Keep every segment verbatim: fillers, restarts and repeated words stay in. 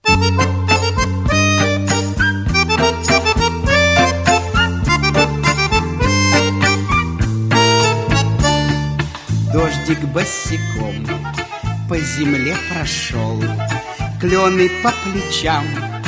Дождик босиком по земле прошел, клены по плечам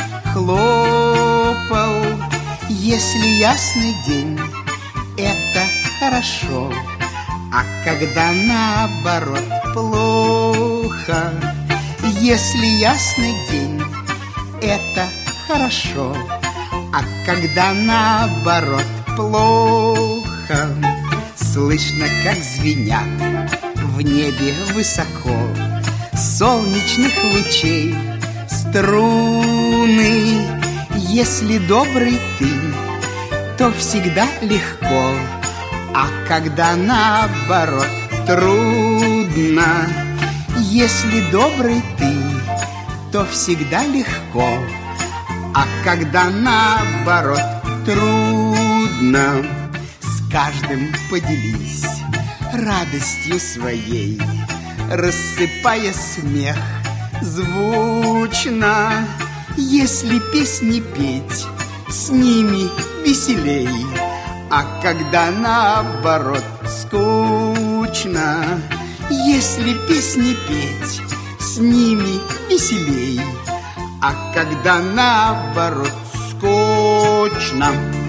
хлопал. Если ясный день, это хорошо, а когда наоборот плохо. Если ясный день, это хорошо, а когда наоборот плохо. Слышно, как звенят в небе высоко солнечных лучей струны. Если добрый ты, то всегда легко, а когда наоборот трудно. Если добрый ты, то всегда легко, а когда наоборот трудно. С каждым поделись радостью своей, рассыпая смех звучно. Если песни петь, с ними веселей, а когда наоборот скучно. Если песни петь, с ними веселей, а когда наоборот скучно.